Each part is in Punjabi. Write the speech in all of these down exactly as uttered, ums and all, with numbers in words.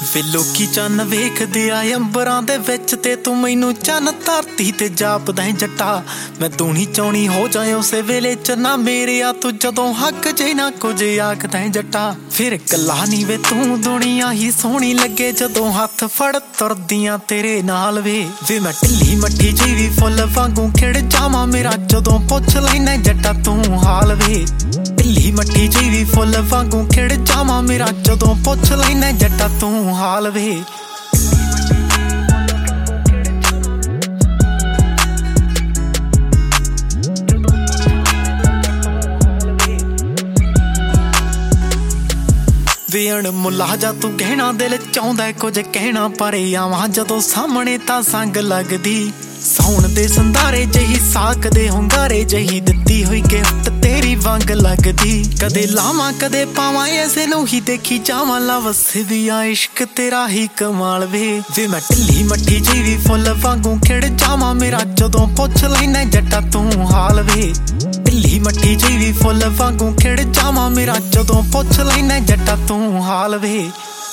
ਵੇ ਲੋਕੀ ਚੰਨ ਵੇਖਦੇ ਆ ਅੰਬਰਾਂ ਦੇ ਵਿੱਚ ਤੇ ਤੂੰ ਮੈਨੂੰ ਚੰਨ ਧਰਤੀ ਤੇ ਜਾਪਦਾ ਜੱਟਾ। ਮੈਂ ਦੂਣੀ ਚੌਣੀ ਹੋ ਜਾਏ ਉਸੇ ਵੇਲੇ ਚ ਨਾ ਮੇਰੇ ਆ ਤੂੰ ਜਦੋਂ ਹੱਕ ਜੇ ਨਾ ਕੁਝ ਆਖਦਾ ਜੱਟਾ। ਫਿਰ ਕੱਲਾ ਨੀ ਵੇ ਤੂੰ ਦੁਨੀਆ ਹੀ ਸੋਹਣੀ ਲੱਗੇ ਜਦੋਂ ਹੱਥ ਫੜ ਤੁਰਦੀਆਂ ਤੇਰੇ ਨਾਲ ਵੇ। ਵੇ ਮੈਂ ਢਿੱਲੀ ਮੱਠੀ ਜੀ ਵੀ ਫੁੱਲ ਵਾਂਗੂ ਖਿੜ ਜਾਵਾਂ ਮੇਰਾ ਜਦੋਂ ਪੁੱਛ ਲੈਣਾ ਜੱਟਾ ਤੂੰ ਹਾਲ ਵੇ। ਢਿੱਲੀ ਮੱਠੀ ਜੀ ਵੀ ਫੁੱਲ ਵਾਂਗੂ ਖਿੜ ਜਾਵਾਂ ਮੇਰਾ ਜਦੋਂ ਪੁੱਛ ਲੈਣਾ ਜੱਟਾ ਤੂੰ ਹਾਲ ਵੇ। ਵੇ ਅਣਮੁੱਲਾ ਜਾ ਤੂੰ ਕਹਿਣਾ ਦਿਲ ਚਾਹੁੰਦਾ ਕੁਝ ਕਹਿਣਾ ਪਰ ਆਵਾਂ ਜਦੋਂ ਸਾਹਮਣੇ ਤਾਂ ਸੰਗ ਲੱਗਦੀ। ਸਾਉਣ ਦੇ ਸੰਧਾਰੇ ਜਹੀ ਸਾਕ ਦੇ ਹੁੰਗਾਰੇ ਜਹੀ ਦਿੱਤੀ ਹੋਈ ਗਿਫਟ ਤੇਰੀ ਵਾਂਗ ਲੱਗਦੀ। ਕਦੇ ਲਾਵਾਂ ਕਦੇ ਪਾਵਾਂ ਐਸੇ ਨੂੰ ਹੀ ਦੇਖੀ ਜਾਵਾਂ ਲਵਸੇ ਵੀ ਆ ਇਸ਼ਕ ਤੇਰਾ ਹੀ ਕਮਾਲ ਵੇ। ਵੇ ਮੈਂ ਢਿੱਲੀ ਮੱਠੀ ਜੀ ਵੀ ਫੁੱਲ ਵਾਂਗੂ ਖਿੜ ਜਾਵਾਂ ਮੇਰਾ ਜਦੋਂ ਪੁੱਛ ਲੈਣਾ ਜੱਟਾ ਤੂੰ ਹਾਲ ਵੇ। ਢਿੱਲੀ ਮੱਠੀ ਜੀ ਵੀ ਫੁੱਲ ਵਾਂਗੂ ਖਿੜ ਜਾਵਾਂ ਮੇਰਾ ਜਦੋਂ ਪੁੱਛ ਲੈਣਾ ਜੱਟਾ ਤੂੰ ਹਾਲ ਵੇ।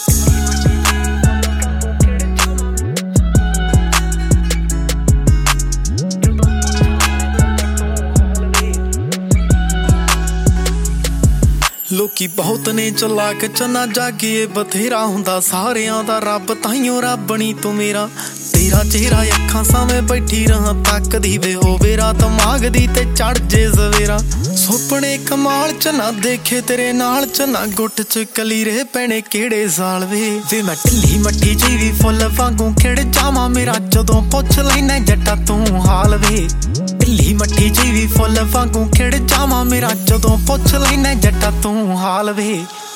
ਲੋਕੀ ਬਹੁਤ ਨੇ ਚਲਾਕ ਚੰਨਾ ਜਾਗੀਏ ਬਥੇਰਾ ਹੁੰਦਾ ਸਾਰਿਆਂ ਦਾ ਰੱਬ ਤਾਈਓ ਰੱਬ ਨੀ ਤੂੰ ਮੇਰਾ। ਤੇਰਾ ਚਿਹਰਾ ਅੱਖਾਂ ਸਾਹਮਣੇ ਬੈਠੀ ਰਹਾਂ ਤੱਕਦੀ ਵੇ ਹੋਵੇ ਰਾਤ ਮਾਗਦੀ ਤੇ ਚੜ ਜੇ ਸਵੇਰਾ। ਸੁਪਨੇ ਕਮਾਲ ਚ ਨਾ ਦੇਖੇ ਤੇਰੇ ਨਾਲ ਚ ਨਾ ਗੁੱਟ ਚ ਕਲੀਰੇ ਪੈਣੇ ਕਿਹੜੇ ਸਾਲ ਵੇ। ਵੇ ਮੈਂ ਢਿੱਲੀ ਮੱਠੀ ਜੀ ਵੀ ਫੁੱਲ ਵਾਂਗੂ ਖਿੜ ਜਾਵਾਂ ਮੇਰਾ ਜਦੋਂ ਪੁੱਛ ਲੈਣਾ ਜੱਟਾ ਤੂੰ ਹਾਲ ਵੇ। ਢਿੱਲੀ ਮੱਠੀ ਜੀ ਵੀ ਫੁੱਲ ਵਾਂਗੂ ਖਿੜ ਜਾਵਾਂ ਮੇਰਾ ਜਦੋਂ ਪੁੱਛ ਲੈਣਾ ਜੱਟਾ ਤੂੰ ਹਾਲ ਵੇ।